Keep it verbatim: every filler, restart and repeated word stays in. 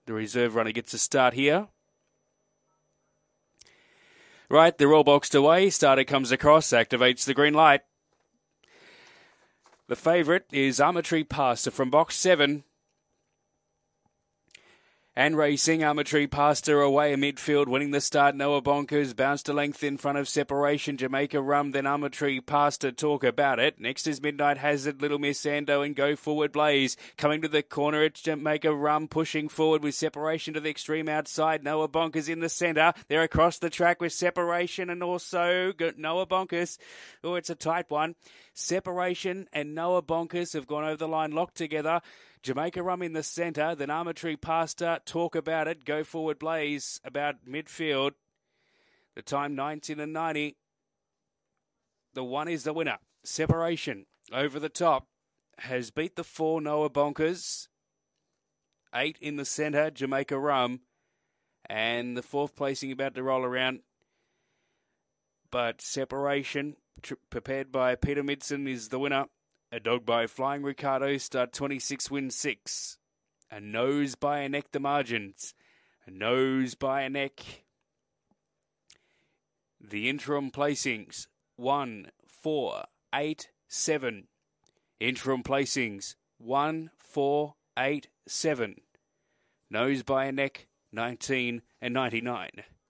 The reserve runner gets a start here. Right, they're all boxed away. Starter comes across, activates the green light. The favourite is Armatree Pasta from box seven. And racing, Armatree Pasta away in midfield, winning the start. Noah Bonkers bounced a length in front of Separation. Jamaica Rum, then Armatree Pasta. Talk about it. Next is Midnight Hazard, Little Miss Ando, and Go Forward Blaze. Coming to the corner, it's Jamaica Rum pushing forward with Separation to the extreme outside. Noah Bonkers in the centre. They're across the track with Separation and also Noah Bonkers. Oh, it's a tight one. Separation and Noah Bonkers have gone over the line locked together. Jamaica Rum in the centre, then Armatree Pasta, Talk About It, Go Forward Blaze about midfield. The time nineteen and ninety. The one is the winner. Separation over the top has beat the four Noah Bonkers. Eight in the centre, Jamaica Rum. And the fourth placing about to roll around. But Separation, tr- prepared by Peter Midson, is the winner. A Dog by Flying Ricardo, start twenty-six, win six. A Nose by a Neck, the margins. A Nose by a Neck. The interim placings, one, four, eight, seven. Interim placings, one, four, eight, seven. Nose by a Neck, nineteen and ninety-nine.